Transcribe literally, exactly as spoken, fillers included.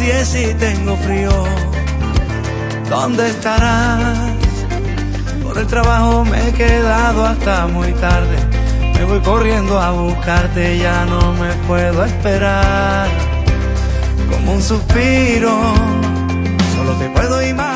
diez y tengo frío. ¿Dónde estarás? Por el trabajo me he quedado hasta muy tarde. Me voy corriendo a buscarte, ya no me puedo esperar. Como un suspiro, solo te puedo imaginar.